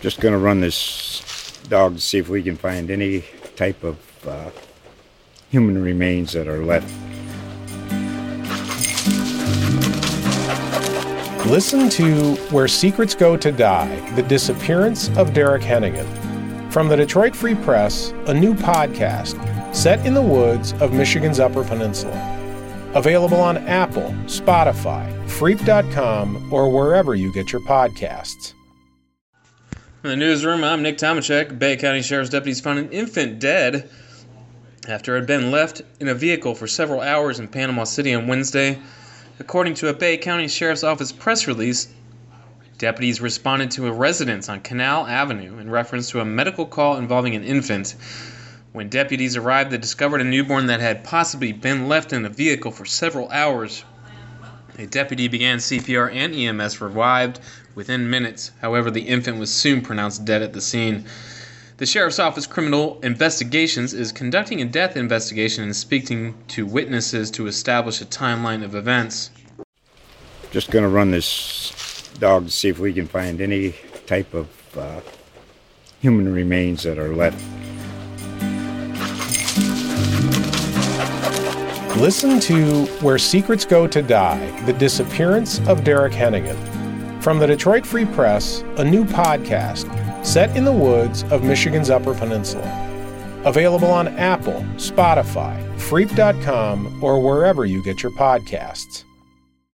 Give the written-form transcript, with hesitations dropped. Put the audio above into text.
Just going to run this dog to see if we can find any type of human remains that are left. Listen to Where Secrets Go to Die, The Disappearance of Derek Hennigan. From the Detroit Free Press, a new podcast set in the woods of Michigan's Upper Peninsula. Available on Apple, Spotify, Freep.com, or wherever you get your podcasts. In the newsroom, I'm Nick Tomachek. Bay County Sheriff's deputies found an infant dead after it had been left in a vehicle for several hours in Panama City on Wednesday. According to a Bay County Sheriff's Office press release, deputies responded to a residence on Canal Avenue in reference to a medical call involving an infant. When deputies arrived, they discovered a newborn that had possibly been left in a vehicle for several hours. A deputy began CPR and EMS revived within minutes. However, the infant was soon pronounced dead at the scene. The Sheriff's Office Criminal Investigations is conducting a death investigation and speaking to witnesses to establish a timeline of events. Just going to run this dog to see if we can find any type of human remains that are left. Listen to Where Secrets Go to Die, The Disappearance of Derek Hennigan. From the Detroit Free Press, a new podcast set in the woods of Michigan's Upper Peninsula. Available on Apple, Spotify, Freep.com, or wherever you get your podcasts.